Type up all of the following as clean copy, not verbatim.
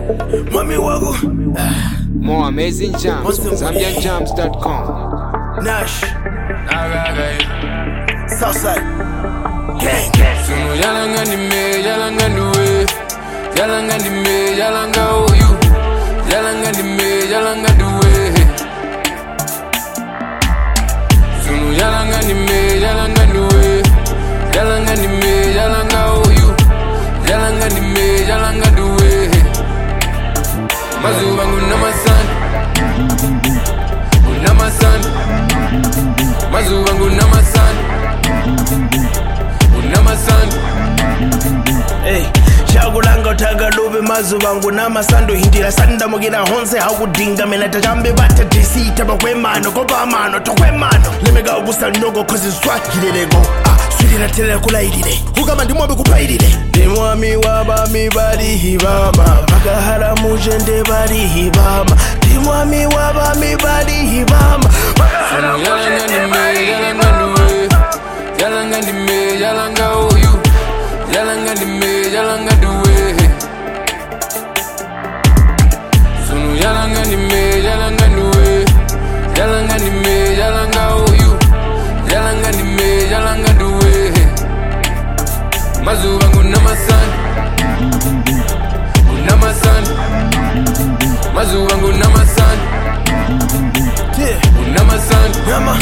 Mommy Wago. More amazing jams on ZambianJams.com. Nash. Southside. Gang. Sunu yalanga ni me, yalanga duwe. Yalanga ni me, yalanga you. Yalanga ni me, yalanga duwe. Sunu yalanga ni me, yalanga duwe. Yalanga ni me, yalanga you. Yalanga ni me, yalanga duwe. Mazuba ngunamasan. Ngunamasan. Mazuba ngunamasan. Ngunamasan. Hey, shagulanga tagalubi mazuba ngunamasando hindira sanda mugira honse hakudinga mena tajambe bata disita bakwemano kobamano tokwemano lemega ubusa nyogo kozi swahililego swirira tele kulaidile hugama ndimwabe kupaidile ndimwami wabami bari hibama bagahara mujende bari hibama ndimwami wabami bari hibama Yalanga ni me, yalanga duwe. Yalanga ni me, yalanga you. Yalanga ni me, yalanga duwe. Sunu yalanga ni me, yalanga duwe. Yalanga ni me, yalanga you. Yalanga ni me, yalanga duwe. Mazuba ngunamasan. Ngunamasan. Mazuba ngunamasan. Ngunamasan. Yama,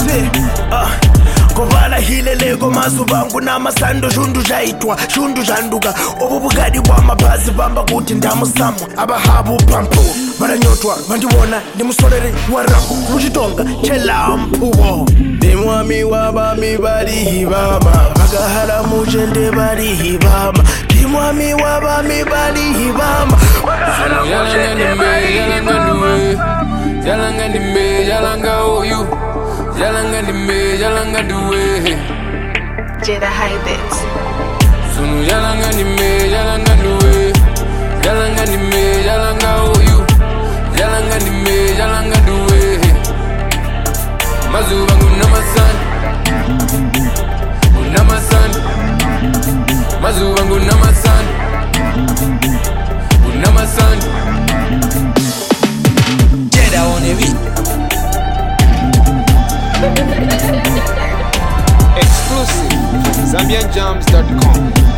Kovala hilelego mazuba ngunamasando shundu jaitwa shundu janduka obu bugadi bwa mabazi bamba kuti ndamusamu abahabu pampu baranyotwa bandiwona ndimusolere warangu muchitonga chelampuwo ndimwami wabami bari hibama bagahara mujende bari hibama ndimwami wabami bari hibama Yalanga ni me, yalanga duwe. Yalanga ni me, yalanga you. Yalanga ni me, yalanga duwe. Jada Hybex. Sunu yalanga ni me, yalanga duwe. Yalanga ni me, yalanga you. Yalanga ni me, yalanga duwe. Mazuba ngunamasan. Ngunamasan. Mazuba ngunamasan. Ngunamasan. Jada on the beat. Exclusive from ZambianJams.com.